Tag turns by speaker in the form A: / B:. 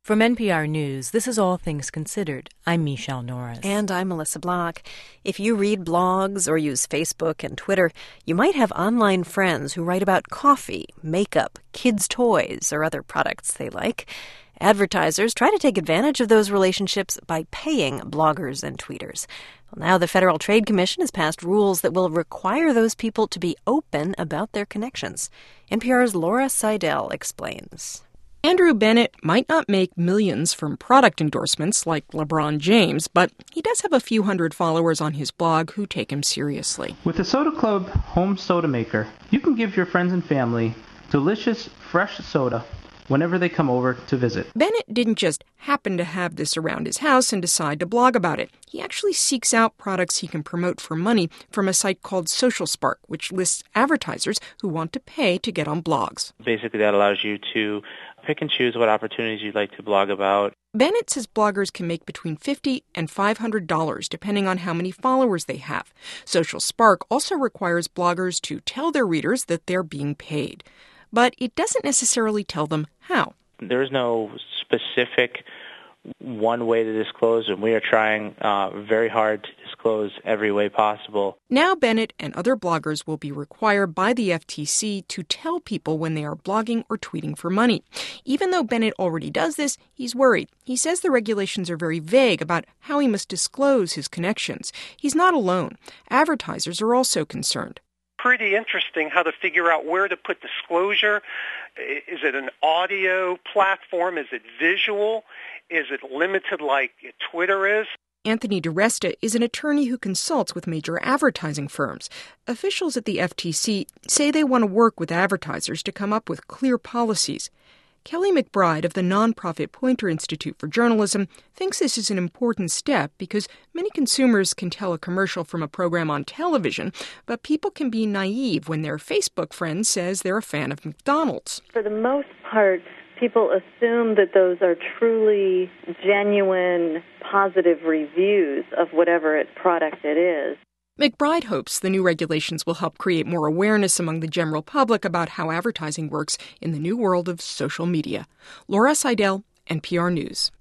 A: From NPR News, this is All Things Considered. I'm Michelle Norris.
B: And I'm Melissa Block. If you read blogs or use Facebook and Twitter, you might have online friends who write about coffee, makeup, kids' toys, or other products they like. Advertisers try to take advantage of those relationships by paying bloggers and tweeters. Well, now the Federal Trade Commission has passed rules that will require those people to be open about their connections. NPR's Laura Seidel explains.
C: Andrew Bennett might not make millions from product endorsements like LeBron James, but he does have a few hundred followers on his blog who take him seriously.
D: With the Soda Club Home Soda Maker, you can give your friends and family delicious, fresh soda whenever they come over to visit.
C: Bennett didn't just happen to have this around his house and decide to blog about it. He actually seeks out products he can promote for money from a site called Social Spark, which lists advertisers who want to pay to get on blogs.
E: Basically, that allows you to pick and choose what opportunities you'd like to blog about.
C: Bennett says bloggers can make between $50 and $500 depending on how many followers they have. Social Spark also requires bloggers to tell their readers that they're being paid. But it doesn't necessarily tell them how.
E: There is no specific one way to disclose, and we are trying very hard to disclose every way possible.
C: Now Bennett and other bloggers will be required by the FTC to tell people when they are blogging or tweeting for money. Even though Bennett already does this, he's worried. He says the regulations are very vague about how he must disclose his connections. He's not alone. Advertisers are also concerned.
F: Pretty interesting how to figure out where to put disclosure. Is it an audio platform? Is it visual? Is it limited like Twitter is?
C: Anthony DiResta is an attorney who consults with major advertising firms. Officials at the FTC say they want to work with advertisers to come up with clear policies. Kelly McBride of the nonprofit Poynter Institute for Journalism thinks this is an important step because many consumers can tell a commercial from a program on television, but people can be naive when their Facebook friend says they're a fan of McDonald's.
G: For the most part, people assume that those are truly genuine, positive reviews of whatever product it is.
C: McBride hopes the new regulations will help create more awareness among the general public about how advertising works in the new world of social media. Laura Seidel, NPR News.